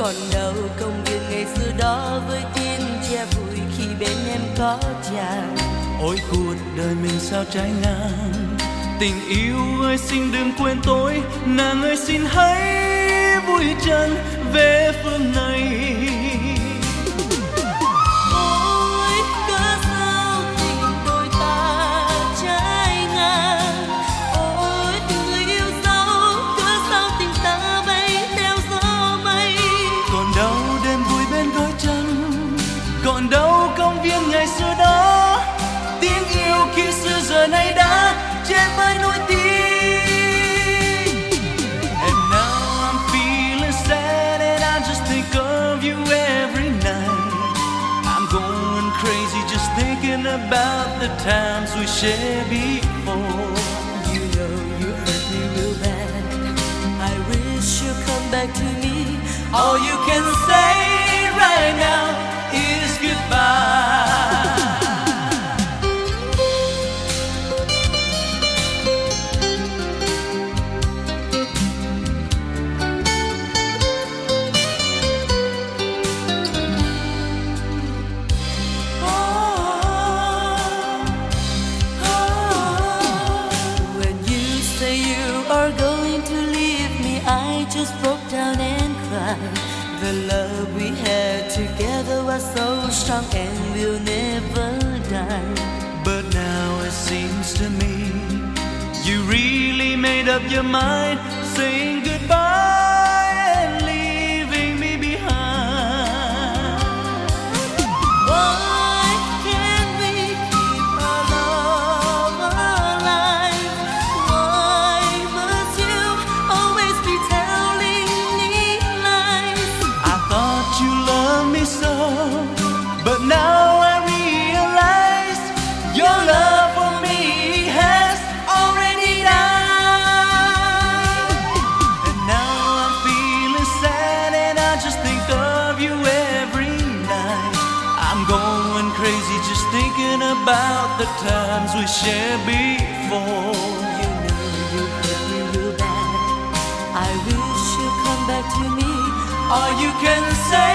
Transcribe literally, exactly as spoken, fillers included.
Còn đâu công viên ngày xưa đó với tiếng che vui khi bên em có chàng. Ôi cuộc đời mình sao trái ngang, tình yêu ơi xin đừng quên tôi, nàng ơi xin hãy vui chân về phương này. Ôi cớ sao tình đôi ta trái ngang, ôi tình người yêu dấu, cớ sao tình ta bay theo gió mây. Còn đâu đêm vui bên đôi chân, còn đâu công viên ngày xưa đó, tiếng yêu khi xưa giờ này đã che với nỗi tiếc. And now I'm feeling sad and I just think of you every night. I'm going crazy just thinking about the times we shared before. You know you hurt me real bad, I wish you'd come back to me. All you can say right now is goodbye. I just broke down and cried. The love we had together was so strong and will never die. But now it seems to me you really made up your mind, saying goodbye and leaving me behind. Why can't we keep our love alive? Why must you always be telling me lies? I thought you loved me so, but now I realize your love for me has already died. And now I'm feeling sad and I just think of you every night. I'm going crazy just thinking about the times we shared before. You know you hurt me real bad, I wish you'd come back to me. All you can say